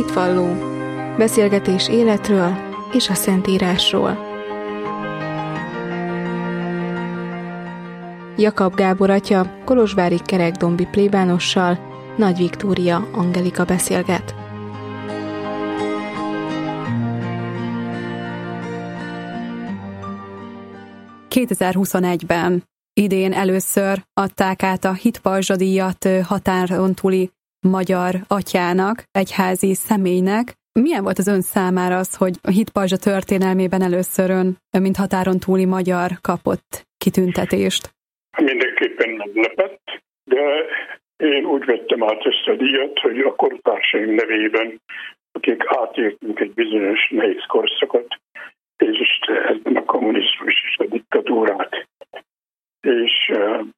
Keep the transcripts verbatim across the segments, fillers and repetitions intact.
Hitvalló. Beszélgetés életről és a Szentírásról. Jakab Gábor atya kolozsvári kerekdombi plébánossal, Nagy Viktória Angelika beszélget. kétezer-huszonegyben idén először adták át a Hitpajzsa-díjat határon túli magyar atyának, egyházi személynek. Milyen volt az ön számára az, hogy a Hitpajzsa történelmében először ön, mint határon túli magyar kapott kitüntetést? Mindenképpen meglepett, de én úgy vettem át ezt a díjat, hogy a kortársaim nevében, akik átéltünk egy bizonyos nehéz korszakot, és ebben a kommunizmus és a diktatúrát. És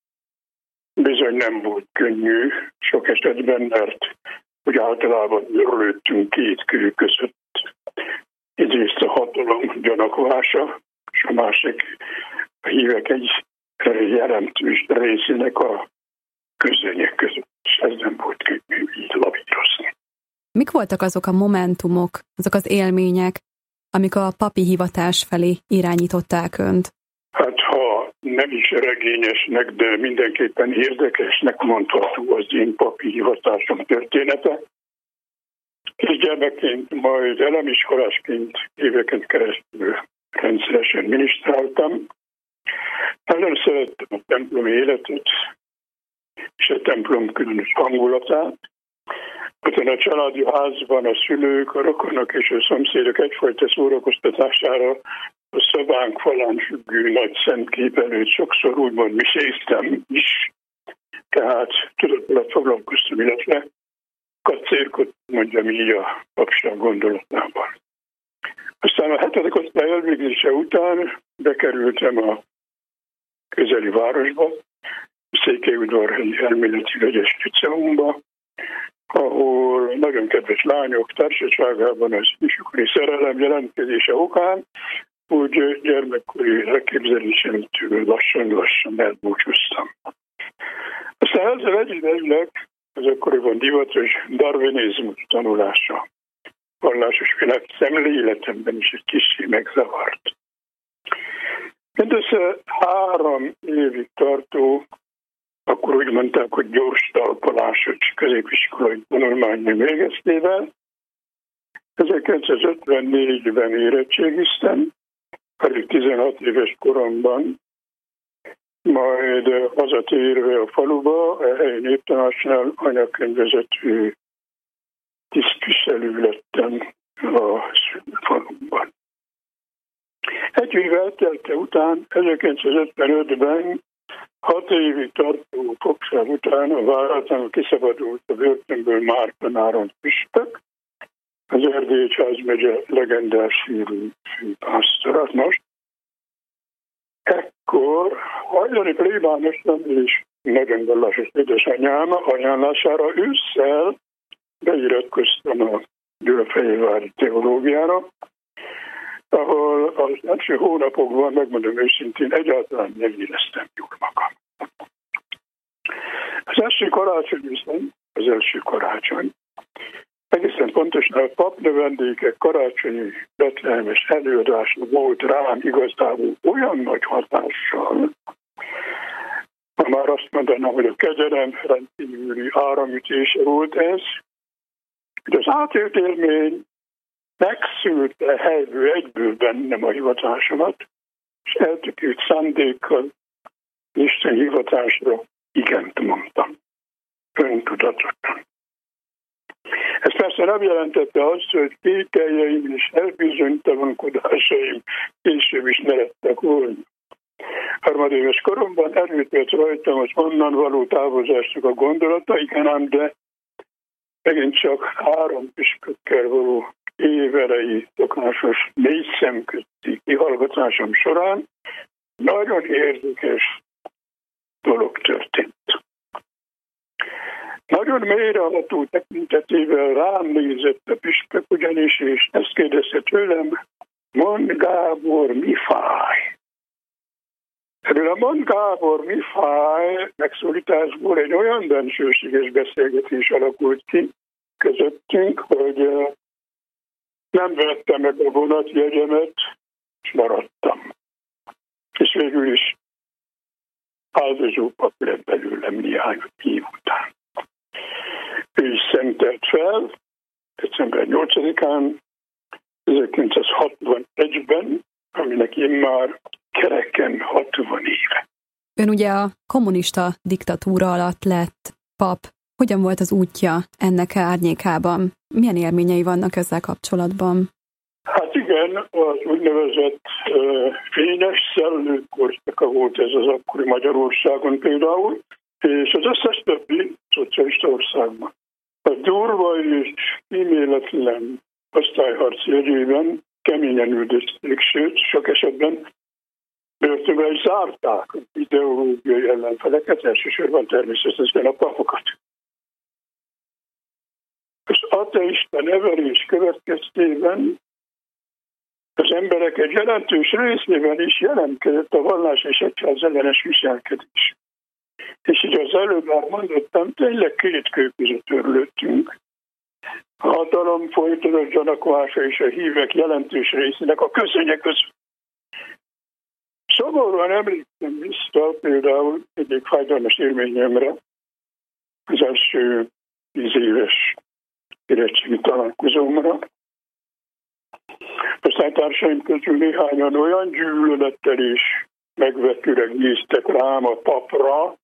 bizony nem volt könnyű sok esetben, mert úgy általában örülöttünk két kő között. Egyrészt a hatalom gyanakvása, és a másik a hívek egy jelentős részének a közönyek között. És ez nem volt könnyű így lavírozni. Mik voltak azok a momentumok, azok az élmények, amik a papi hivatás felé irányították önt? Hát ha nem is regényesnek, de mindenképpen érdekesnek mondható az én papi hivatásom története. És gyermekként, majd elemiskolásként éveken keresztül rendszeresen minisztráltam. Nagyon szerettem a templomi életet, és a templom különös hangulatát. Aztán a családi házban a szülők, a rokonok és a szomszédok egyfajta szórakoztatására a szobánk falán függő nagy szentkép előtt sokszor úgymond miséztem is, tehát tudatalatt foglalkoztam, illetve kacérkot, mondjam így a papság gondolatában. Aztán a hetedik osztály elvégzése után bekerültem a közeli városba, a Székelyudvarhelyi Elméleti Vegyes Liceumba, ahol nagyon kedves lányok társaságában az ifjúkori szerelem jelentkezése okán úgy gyermekkori elképzelésemtől lassan-lassan elbúcsúztam. Aztán ezzel egyidejűleg az akkoriban divatos darwinizmus tanulása vallásos világ szemléletemben is egy kicsi megzavart. Mindössze három évig tartó, akkor úgy mondták, hogy gyors talpalásos középiskolai tanulmányom végeztével. ezerkilencszázötvennégyben érettségiztem, pedig tizenhat éves koromban, majd hazatérve a faluba, a helyi néptanácsnál anyakönyvvezető tisztviselő lettem a faluban. Egy év eltelte után, ezerkilencszázötvenötben, hat évig tartó fogság után a váratlanul kiszabadult a börtönből Márton Áron püspök, az Erdélyi Egyházmegye legendás hírű főpásztora. Most ekkor hajlani plébánosan és nagyon vallásos édesanyám ajánlására ősszel beiratkoztam a Gyulafehérvári teológiára, ahol az első hónapokban, megmondom őszintén, egyáltalán nem éreztem jól magam. Az első karácsony viszont, az első karácsony, egészen pontosan a papnövendékek karácsonyi betlehemes előadása volt rám igazából olyan nagy hatással, ha már azt mondanám, hogy a kegyelem rendkívüli áramütése volt ez, hogy az átélt élmény megszülte helyből egyből bennem a hivatásomat, és eltökélt szándékkal Isten hivatásra igent mondtam. Öntudatosan. Ez persze nem jelentette azt, hogy kételjeim és elbizonytalankodásaim később is ne lettek volna. Harmadéves koromban erőtött rajtam az onnan való távozásnak a gondolata, igen ám, de megint csak három püspökkel való évelei szokásos négy szemközti kihallgatásom során nagyon érdekes dolog történt. Nagyon mélyreható tekintetével rám nézett a püspök ugyanis, és ezt kérdezte tőlem, mondd Gábor, mi fáj? Ebből a mondd Gábor, mi fáj megszólításból egy olyan bensőséges beszélgetés alakult ki közöttünk, hogy Nem vettem meg a vonatjegyemet, és maradtam. És végül is áldozópap lett belőlem néhány év után. Ő is szentelt fel, december nyolcadikán, ezerkilencszázhatvanegyben, aminek én már kereken hatvan éve. Ön ugye a kommunista diktatúra alatt lett pap. Hogyan volt az útja ennek árnyékában? Milyen élményei vannak ezzel kapcsolatban? Hát igen, az úgynevezett uh, fényes szellő korszaka volt ez az akkori Magyarországon például, és az összes többi szocialista országban. A durva és kíméletlen osztályharc jegyében keményen üldözték, sőt, sok esetben börtönbe is zárták ideológiai ellenfeleket, elsősorban természetesen a papokat. Az ateista nevelés következtében az emberek egy jelentős részében is jelentkezett a vallás és egyház ellenes viselkedés. És így az előbb már mondottam, tényleg két kő között örülöttünk. A hatalom folytonos gyanakvása és a hívek jelentős részének a közönye között. Szomorúan emlékszem vissza például egyik fájdalmas élményemre, az első tíz éves érettségi találkozómra. Osztálytársaim közül néhányan olyan gyűlölettel és megvetőleg néztek rám a papra,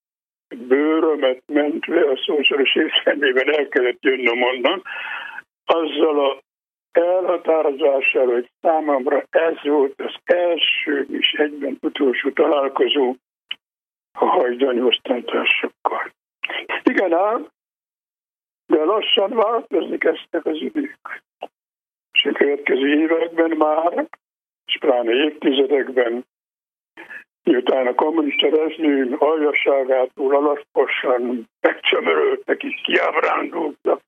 bőrömet mentve a szószoros értelmében el kellett jönnöm onnan, azzal a elhatározással, hogy számomra ez volt az első és egyben utolsó találkozó a hajdani osztálytársakkal. Igen ám, de lassan változni kezdtek az idők. És a következő években már, és pláne évtizedekben, miután a kommunista rezsim aljasságától alaposan megcsömöröltek és kiábrándultak,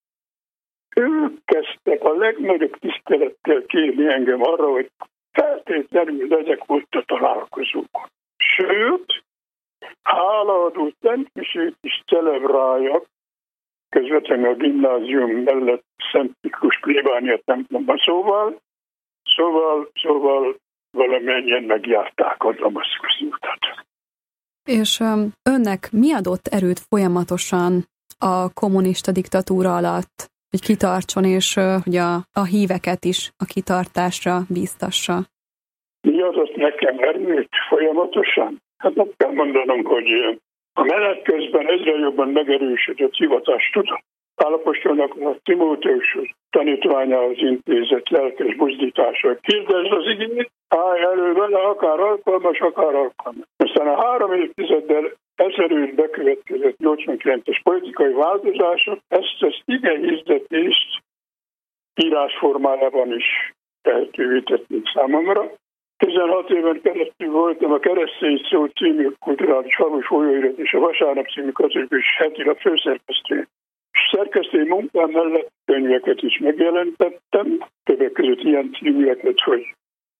ők kezdtek a legnagyobb tisztelettel kérni engem arra, hogy feltétlenül legyek ott a találkozókon. Sőt, hálaadó szentmisét is celebráljak, közvetlenül a gimnázium mellett Szent Miklós plébánia templomban. Szóval, szóval, szóval valamennyien megjárták a damaszkuszi utat. És um, önnek mi adott erőt folyamatosan a kommunista diktatúra alatt, hogy kitartson, és uh, hogy a, a híveket is a kitartásra bíztassa? Mi adott nekem erőt folyamatosan? Hát nem kell mondanom, hogy a menet közben egyre jobban megerősödött hivatástudat. Pál apostolnak a Timóteushoz tanítványához intézett lelkes buzdítása. Hirdesd az igét, állj elő vele, akár alkalmas, akár alkalmas. Aztán a három évtizeddel ezelőtt bekövetkezett nyolcvankilences politikai változások ezt az ige hirdetést írásformájában is lehetővé tették számomra. tizenhat éven keresztül voltam a Keresztény Szó című kulturális havas folyóirat és a Vasárnap című katolikus hetilap főszerkesztője. Szerkesztői munkám mellett könyveket is megjelentettem, többek között ilyen címűeket, hogy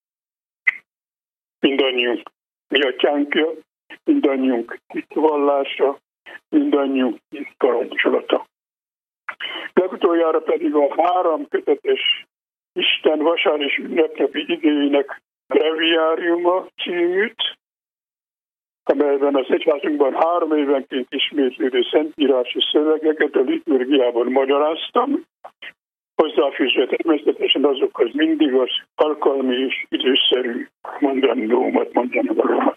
mindannyiunk mi atyánkja, mindannyiunk hitvallása, mindannyiunk hitkarancsolata. Legutoljára pedig a három kötetes Isten vasár és ünnepnapi igéinek breviáriuma címűt, amelyben az egyházunkban három évenként ismétlődő szentírási szövegeket a liturgiában magyaráztam, hozzáfűzve természetesen azokhoz mindig az alkalmi és időszerű mondandómat, mondandómat.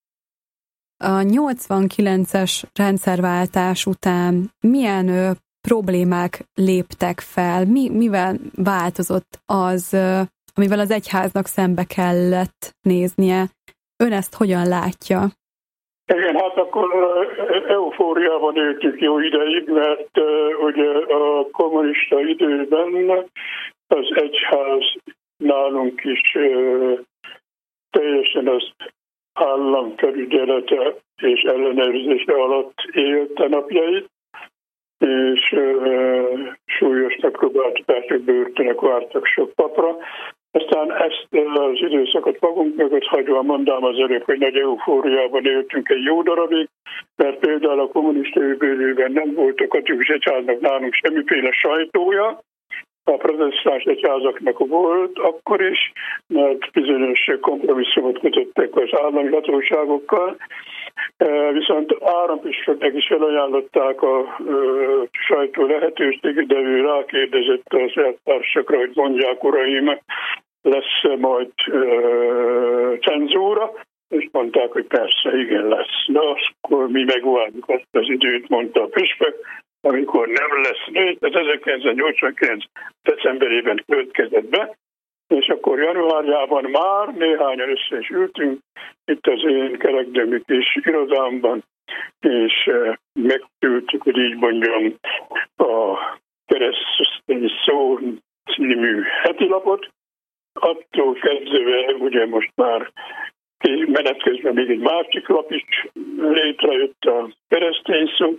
A nyolcvankilences rendszerváltás után milyen ö, problémák léptek fel? Mi, mivel változott az, ö, amivel az egyháznak szembe kellett néznie? Ön ezt hogyan látja? Igen, hát akkor eufóriában éltük jó ideig, mert uh, ugye a kommunista időben az egyház nálunk is uh, teljesen az államfelügyelete és ellenőrzése alatt élte napjait, és uh, súlyosnak próbálták, börtönök vártak sok papra. Aztán ezt az időszakot magunk mögött hagyva mondám az előbb, hogy nagy eufóriában éltünk egy jó darabig, mert például a kommunista időben nem volt a katolikus egyháznak nálunk semmiféle sajtója, a protestáns egyházaknak volt akkor is, mert bizonyos kompromisszumot kötöttek az állami hatóságokkal, viszont árampüspöknek is felajánlották a ö, sajtó lehetőséget, de ő rákérdezett az eltársakra, hogy mondják, uraim, lesz majd ö, cenzúra, és mondták, hogy persze, igen lesz. Na, akkor mi megvárjuk azt az időt, mondta a püspök, amikor nem lesz nő, ez ezerkilencszáznyolcvankilenc decemberében következett be, és akkor januárjában már néhányan össze is ültünk itt az én kerekdömi kis irodámban, és megtültük, hogy így mondjam, a keresztény szó című hetilapot. Attól kezdve ugye most már menet közben még egy másik lap is létrejött, a keresztény szó,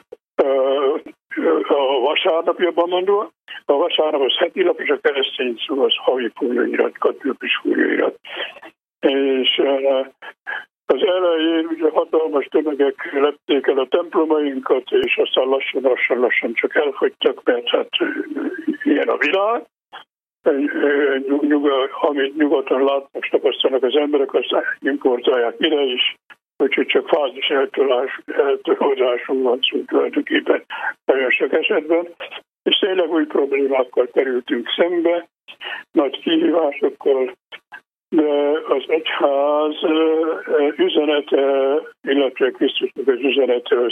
a vasárnap jobban mondva. A vasárnap az heti lap, és a keresztény szó az havi folyóirat, katolikus folyóirat. És az elején ugye hatalmas tömegek lepték el a templomainkat, és aztán lassan-lassan-lassan csak elfogytak, mert hát ilyen a világ. Nyugat, amit nyugaton látnak, tapasztalnak az emberek, azt importálják ide is, úgyhogy csak fázis eltolódáson van szó tulajdonképpen nagyon sok esetben. És tényleg új problémákkal kerültünk szembe, nagy kihívásokkal, de az egyház üzenete, illetve Krisztusnak az üzenete az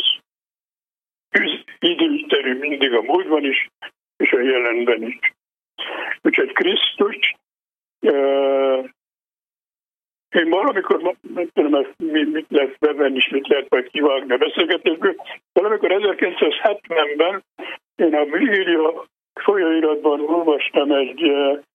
időszerű mindig a múltban is, és a jelenben is. Úgyhogy Krisztus, én valamikor, nem tudom, mit lehet bevenni, és mit lehet majd kivágni a beszélgetésből, valamikor ezerkilencszázhetvenben én a Vigília folyóiratban olvastam egy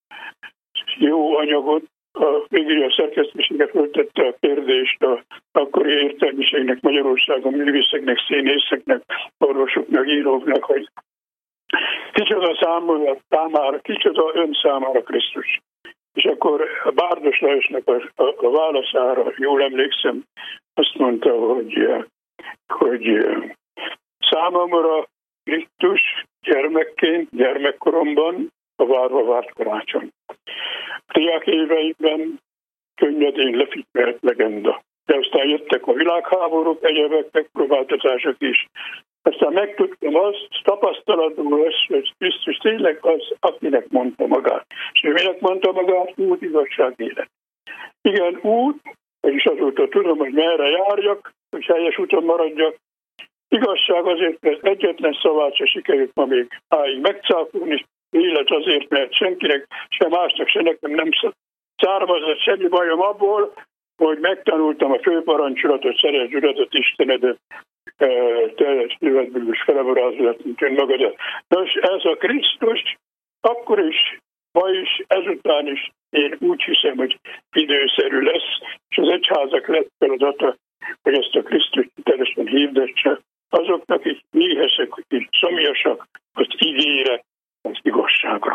jó anyagot, a Vigília szerkesztősége föltette a kérdést a akkori értelmiségnek, Magyarországon művészeknek, színészeknek, orvosoknak, íróknak, hogy kicsoda számára, számára, kicsoda ön számára Krisztus. És akkor a Bárdos Lajosnak a, a, a válaszára, jól emlékszem, azt mondta, hogy, hogy számomra Krisztus gyermekként, gyermekkoromban a várva várt karácsony. A diák éveimben könnyedén lefitmelt legenda. De aztán jöttek a világháborúk, egyebek, megpróbáltatások is. Aztán megtudtam azt, tapasztalatból azt, hogy Krisztus tényleg az, akinek mondta magát. És ő minek mondta magát? Út, igazság, élet. Igen, út, vagyis azóta tudom, hogy merre járjak, hogy helyes úton maradjak. Igazság azért, mert egyetlen szavát se sikerült ma még áig megcáfolni, élet azért, mert senkinek, se másnak, se nekem nem származott semmi bajom abból, hogy megtanultam a főparancsolatot, szeresd Uradat, Istenedet, teljes szívedből és felevarázolat, mint önmagadat. Nos, ez a Krisztus akkor is, ma is, ezután is én úgy hiszem, hogy időszerű lesz, és az egyházak lett feladata, hogy ezt a Krisztust teljesen hirdesse azoknak, akik éhesek, akik szomjasak, az ígére, az igazságra.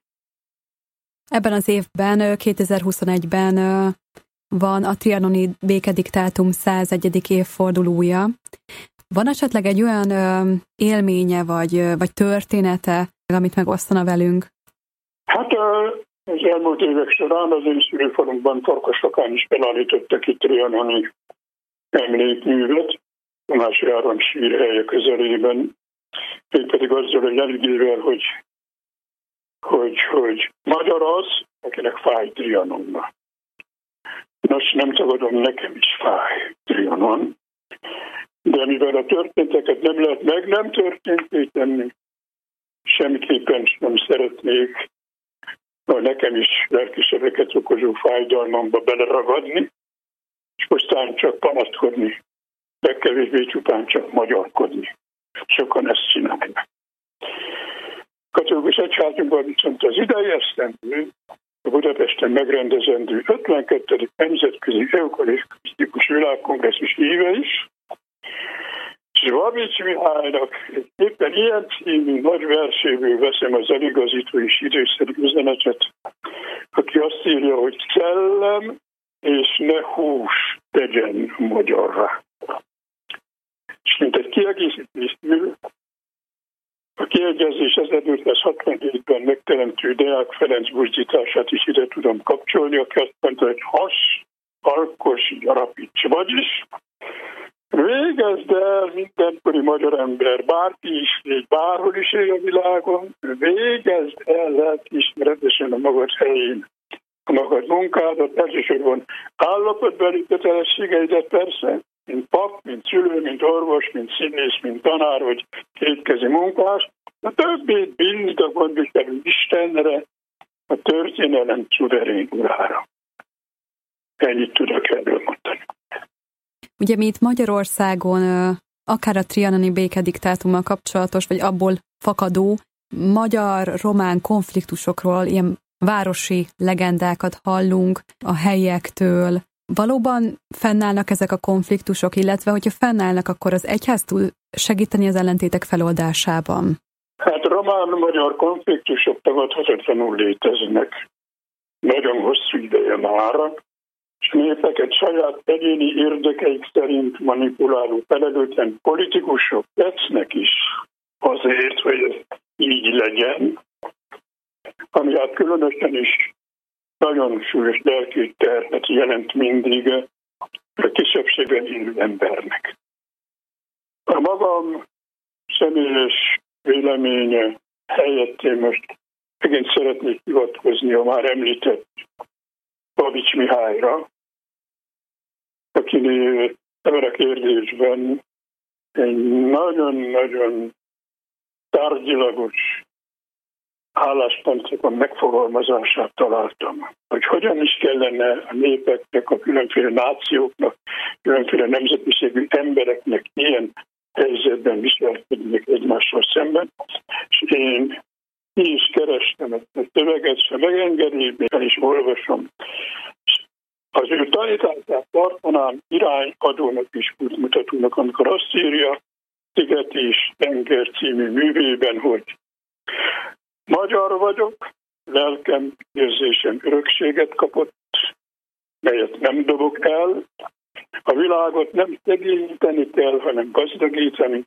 Ebben az évben, kétezer-huszonegyben van a trianoni békediktátum százegyedik évfordulója. Van esetleg egy olyan ö, élménye, vagy, vagy története, amit megosztana velünk? Hát az elmúlt évek során az én szülőfalunkban Farkasrakán is felállítottak itt trianoni emlékművet, Tamási Áron sírhelye közelében, pedig azzal a jelgével, hogy, hogy, hogy magyar az, akinek fáj Trianonnak. Nos, nem tagadom, nekem is fáj Trianon, de mivel a történteket nem lehet meg nem történté tenni, semmiképpen nem szeretnék a nekem is lelkisebeket okozó fájdalmamba beleragadni, és aztán csak panaszkodni, legkevésbé csupán csak magyarkodni. Sokan ezt csinálják. Katolikus egyházunkban viszont az idei esztendő, a Budapesten megrendezendő ötvenkettedik nemzetközi eukarisztikus világkongresszus éve is, és Babics Mihálynak éppen ilyen című nagy verséből veszem az eligazító és időszerű üzenetet, aki azt írja, hogy szellem és ne hús tegyen magyarra. És mint egy kiegészítésből A kiegyezés ezernyolcszázhatvanhétben megteremtő Deák Ferenc buzdítását is ide tudom kapcsolni, aki azt mondta, hogy has, alkos, gyarapíts, vagyis végezd el mindenkori magyar ember, bárki is légy, bárhol is él a világon, végezd el lelkiismeretesen a magad helyén a magad munkádat, elsősorban állapotbeli kötelességeidet persze, mint pap, mint szülő, mint orvos, mint színész, mint tanár, vagy kétkezi munkás, a többét bízd a gondviselő Istenre, a történelem szuverén urára. Ennyit tudok erről mondani. Ugye mi itt Magyarországon akár a trianoni békediktátummal kapcsolatos, vagy abból fakadó magyar-román konfliktusokról, ilyen városi legendákat hallunk a helyiektől. Valóban fennállnak ezek a konfliktusok, illetve hogyha fennállnak, akkor az egyház tud segíteni az ellentétek feloldásában? Hát román-magyar konfliktusok tagadhatatlanul léteznek. Nagyon hosszú ideje már, és népeket saját egyéni érdekeik szerint manipuláló felelőtlen politikusok tesznek is azért, hogy ez így legyen, ami hát különösen is nagyon súlyos lelki terhet jelent mindig a kisebbségben élő embernek. A magam személyes véleménye helyett én most megint szeretnék hivatkozni a már említett Babics Mihályra, akinél ebben a kérdésben egy nagyon-nagyon tárgyilagos álláspontokon megfogalmazását találtam, hogy hogyan is kellene a népeknek, a különféle nációknak, különféle nemzetiségű embereknek ilyen helyzetben viselkednek egymással szemben. És én ki is kerestem ezt a szöveget, se megengedni, el is olvasom. Az ő tanítását tartanám irányadónak és útmutatónak, amikor azt írja Sziget és Tenger című művében, hogy magyar vagyok, lelkem, érzésem örökséget kapott, melyet nem dobok el. A világot nem szegényíteni kell, hanem gazdagítani.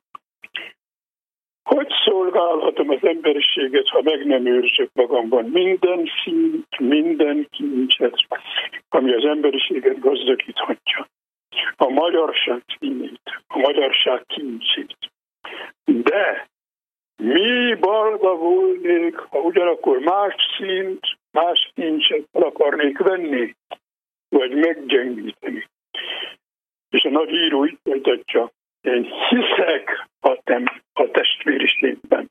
Hogy szolgálhatom az emberiséget, ha meg nem őrzök magamban minden szint, minden kincset, ami az emberiséget gazdagíthatja. A magyarság színét, a magyarság kincsét. De mi balga volnék, ha ugyanakkor más szint, más kincset el akarnék venni, vagy meggyengíteni. És a nagy író így folytatja, én hiszek a, tem, a testvériségben.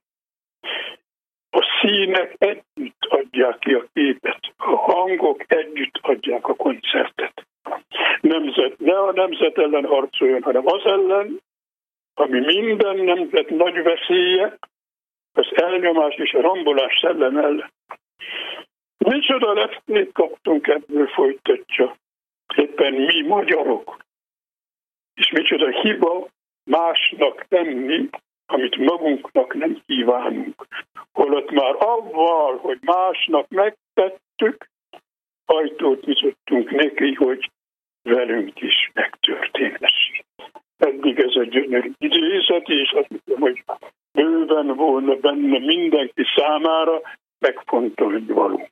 A színek együtt adják ki a képet, a hangok együtt adják a koncertet. Nemzet, ne a nemzet ellen harcoljon, hanem az ellen, ami minden nemzet nagy veszélye, az elnyomás és a rombolás szellem ellen. Micsoda leftét kaptunk ebből, folytatja. Éppen mi magyarok. És micsoda hiba másnak tenni, amit magunknak nem kívánunk. Holott már avval, hogy másnak megtettük, ajtót nyitottunk neki, hogy velünk is megtörténhessék. Eddig ez a gyönyörű idézet, és azt hiszem, hogy bőven volna benne mindenki számára megfontolni való.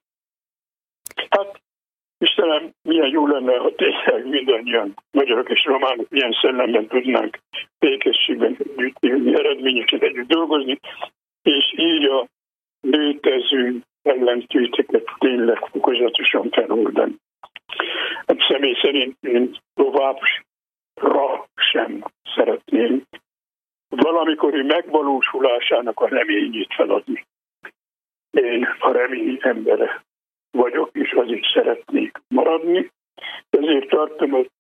Hát, Istenem, milyen jó lenne, ha tényleg mindannyian, magyarok és románok ilyen szellemben tudnánk békességben együtt élni, eredményeket együtt dolgozni, és így a létező ellentéteket tényleg fokozatosan feloldani. Hát személy szerint én továbbra sem szeretném valamikori megvalósulásának a reményét feladni. Én a remény embere vagyok, és az is szeretnék maradni. Ezért tartom az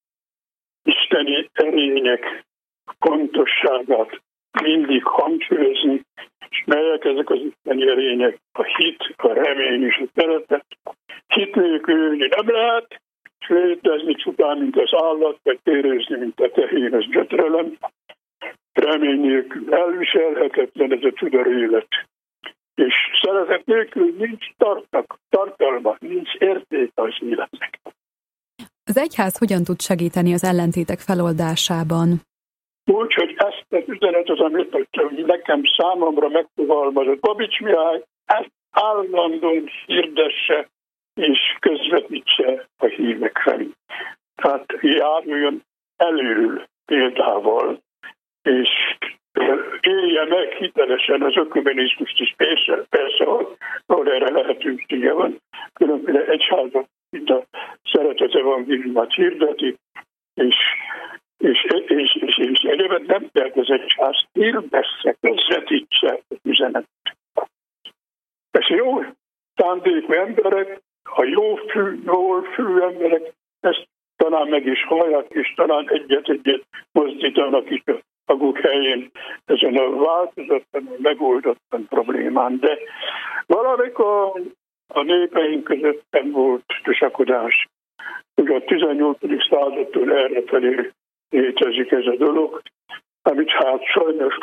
isteni erények fontosságát mindig hangsúlyozni, és melyek ezek az isteni erények, a hit, a remény és a szeretet. Hit nélkül ülni nem lehet, és létezni csupán, mint az állat, vagy térézni, mint a tehén, az gyötrelem. Remény nélkül elviselhetetlen ez a tudor élet. És szeretet nélkül nincs tartak, tartalma, nincs érték az életnek. Az egyház hogyan tud segíteni az ellentétek feloldásában? Úgy, hogy ezt értett üzenet az, amit nekem számomra megfogalmazott Babics Mihály, ezt állandóan hirdesse és közvetítse a hívek felé. Tehát járuljon elől példával, és élje meg hitelesen az ökumenizmust is, persze, persze ahol erre lehetősége van. Különböző egyházak itt a szeretet evangéliumát hirdeti, és és, és, és, és egyébben nem kell az egyház hirdesse, közvetítse az üzenetet. Ez jó szándékú emberek, a jó fű, jól fű emberek, ezt talán meg is hallják, és talán egyet-egyet mozdítanak is a maguk helyén ezen a változatlan, a megoldottan problémán. De valamikor a népeink között nem volt tusakodás. Ugye a tizennyolcadik századtól errefelé létezik ez a dolog, amit hát sajnos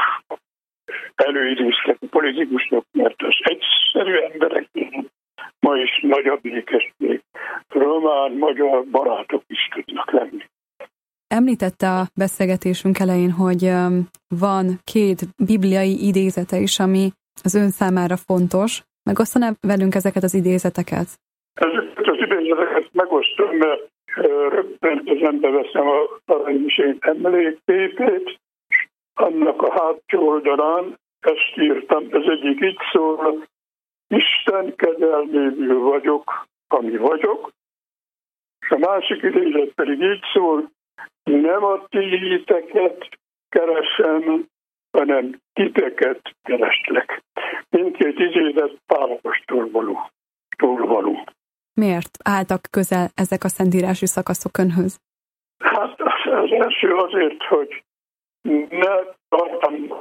előidéztek a politikusnak, mert az egyszerű emberek ma is nagyobb békesség, román, magyar barátok is tudnak lenni. Említette a beszélgetésünk elején, hogy van két bibliai idézete is, ami az ön számára fontos. Megosztaná velünk ezeket az idézeteket? Ezeket az idézeteket megosztom, mert rögtön kezembe veszem a aranymiség emlékképét, annak a hátsó oldalán ezt írtam, ez egyik így szól: Isten kegyelméből vagyok, ami vagyok, és a másik idézet pedig így szól: nem a tiiteket keresem, hanem titeket kereslek. Mindkét idézet Pál apostol való. való. Miért álltak közel ezek a szentírási szakaszok önhöz? Hát az első azért, hogy ne tartam,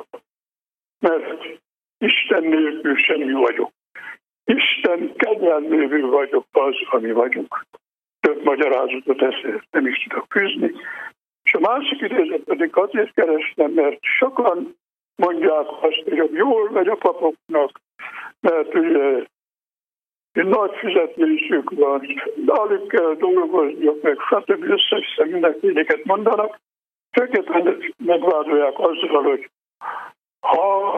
mert Isten nélkül semmi vagyok. Isten kegyelméből vagyok az, ami vagyok. Több magyarázatot ezt nem is tudok fűzni. És a másik idézet pedig azért kerestem, mert sokan mondják azt, hogy jól megy a papoknak, mert ugye nagy fizetésük van, de alig kell dolgozniuk, meg stb. Össze-vissza mindenféleket mondanak. Őket megvádolják azzal, hogy ha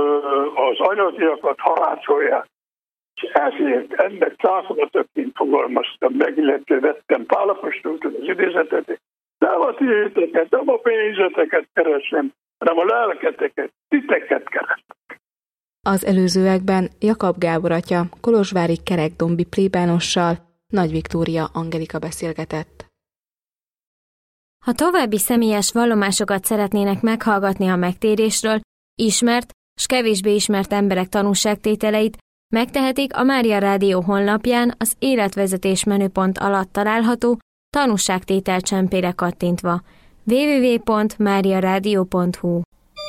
az anyagiakat harácsolják. És ezért ennek cáfolataként fogalmaztam meg, illetve vettem Pál apostoltól az idézetet. Nem a tiéteket, nem a pénzeteket keresem, hanem a lelketeket, titeket keresem. Az előzőekben Jakab Gábor atya kolozsvári kerekdombi plébánossal, Nagy Viktória Angelika beszélgetett. Ha további személyes vallomásokat szeretnének meghallgatni a megtérésről, ismert s kevésbé ismert emberek tanúságtételeit, megtehetik a Mária Rádió honlapján az életvezetés menüpont alatt található tanúságtétel csempére kattintva. double-u double-u double-u pont mária rádió pont hu